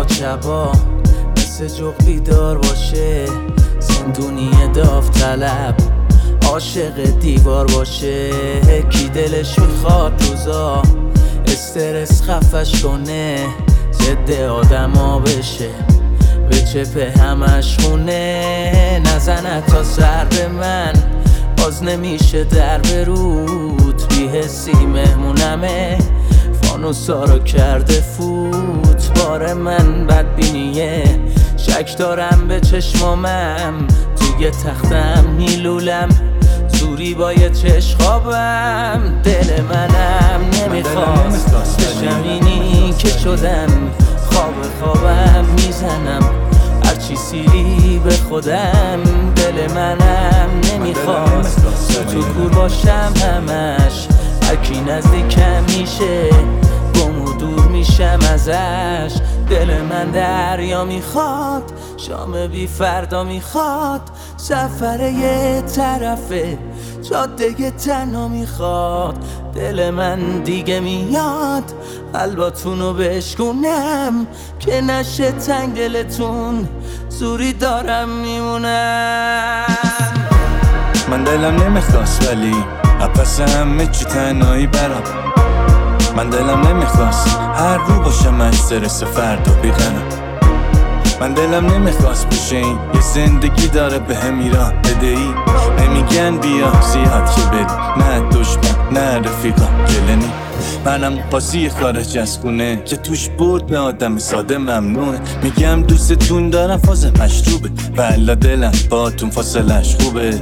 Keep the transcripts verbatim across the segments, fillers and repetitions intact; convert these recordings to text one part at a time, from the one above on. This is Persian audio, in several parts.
شبا مثل جغ بیدار باشه، زندونی داوطلب عاشق دیوار باشه. کی دلش میخواد روزا استرس خفش کنه، ضد آدما بشه به چپه همش خونه. نزنه تا سر به من باز نمیشه در برود، بی‌حسی مهمونمه فانوسا رو کرده فوت. بار من بدبینیه، شک دارم به چشمامم، توی تختم میلولم زوری با یه چشم خوابم. دل منم نمیخواست بشم اینی که شدم، خواب خوابم میزنم هرچی سیری به خودم. دل منم نمیخواست تو کور باشم همش، هرکی نزدیکم میشه گم و دور میشم ازش. دل من دریا میخواد، شام بی فردا میخواد، سفر یه طرفه جاده تنها میخواد. دل من دیگه میاد قلباتونو بشکونم، که نشه تنگ دلتون زوری دارم میمونم. من دلم نمیخواست ولی پس همه چی تنهایی برام. من دلم نمیخواست هر رو باشم استرس فردا بیغنم. من دلم نمیخواست بشه این یه زندگی داره به هم ایران بدهی. نمیگن بیا زیاد که بری، نه دشمن نه رفیقا گلنی. منم قاسی خارج از خونه که توش برد به آدم ساده ممنوعه. میگم دوستتون دارم فاز مشروبه، والا دلم باهاتون فاصلش خوبه.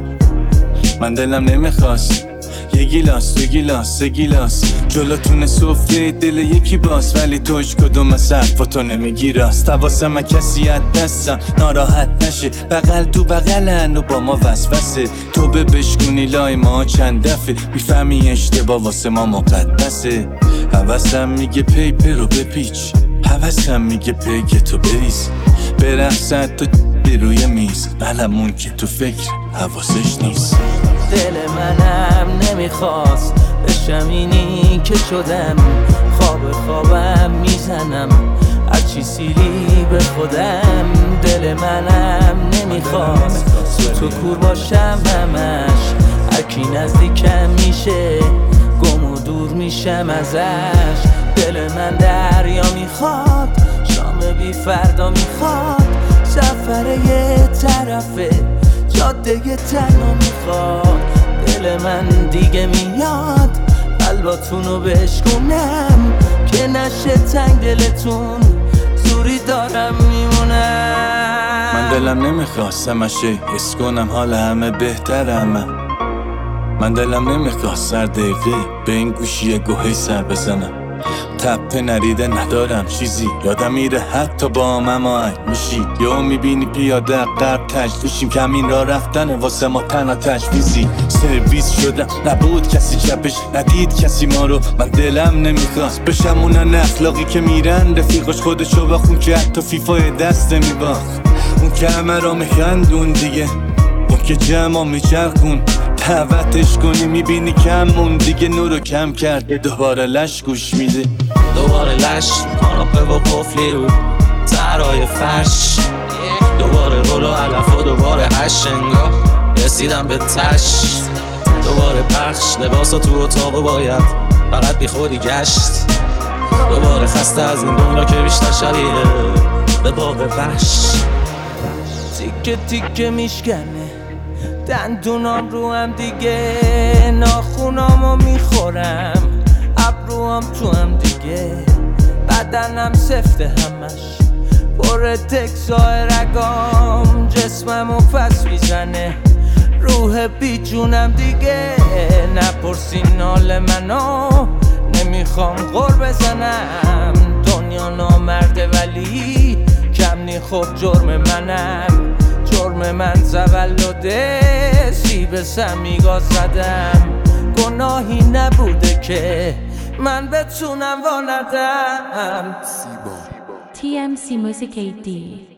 من دلم نمیخواست یه گیلاس دو گیلاس سه گیلاس جلوتون سفره دل یکی باز، ولی توش کدوم از حرفاتو نمیگی راست. حواسم کسی از دستم ناراحت نشه، بغل تو بغلن و با ما وسوسه. تو به بشکونی لای ما چند دفعه میفهمی اشتباه واسه ما مقدسه. حواسم میگه پیپر رو بپیچ، حواسم میگه پیک تو بریز، برقصد تو روی میز، بلمون که تو فکر حواسش نیست. دل منم نمیخواست بشم اینی که شدم، خواب خوابم میزنم هرچی سیلی به خودم. دل منم نمیخواست تو کور باشم همش، هرکی نزدیکم میشه گم و دور میشم ازش. دل من دریا میخواد، شام بی فردا میخواد، سفر یه طرفه جاده تنها میخواد. دل من دیگه میاد قلباتونو بشکونم، که نشه تنگ دلتون زوری دارم میمونم. من دلم نمیخواست همشه حس کنم حال همه بهترم. من دلم نمیخواست هر دقیقه به این گوشی گوهی سر بزنم. تپه نریده ندارم چیزی یادم میره حتی با مماعک میشی. یا میبینی پیاده قرب تجلیشیم، کمین را رفتن واسه ما تنها تجویزی. سرویس شدم نبود کسی چپش، ندید کسی ما رو. من دلم نمیخواست بشم اونن اخلاقی که میرن رفیقاش خودشو بخون که حتی فیفای دست میباخت. اون که همه را میخندون دیگه، اون که جمع میچرخون دعوتش کنی میبینی کمون دیگه. نورو کم کرده دوباره لش گوش میده، دوباره لش کاناپه و قفلی رو سرای فرش، دوباره رول و علف و دوباره هشت انگاه رسیدم به تش. دوباره پخش لباس و تو اتاق باید فقط بی خودی گشت. دوباره خسته از این دنیا که بیشتر شبیه به باغ وحش. تیکه تیکه میشکنه دندونام رو هم دیگه، ناخونامو میخورم ابروام تو هم دیگه. بدنم سفته همش پر تکسای رگام، جسممو پس میزنه روح بی جونم دیگه. نپرسین حال منو نمیخوام غر بزنم، دنیا نامرده ولی کم نی خب جرم منم. جرم من تولده سیب سمیگا زدم، گناهی نبوده که من بتونم واندم. تی ام سی موسیقی دی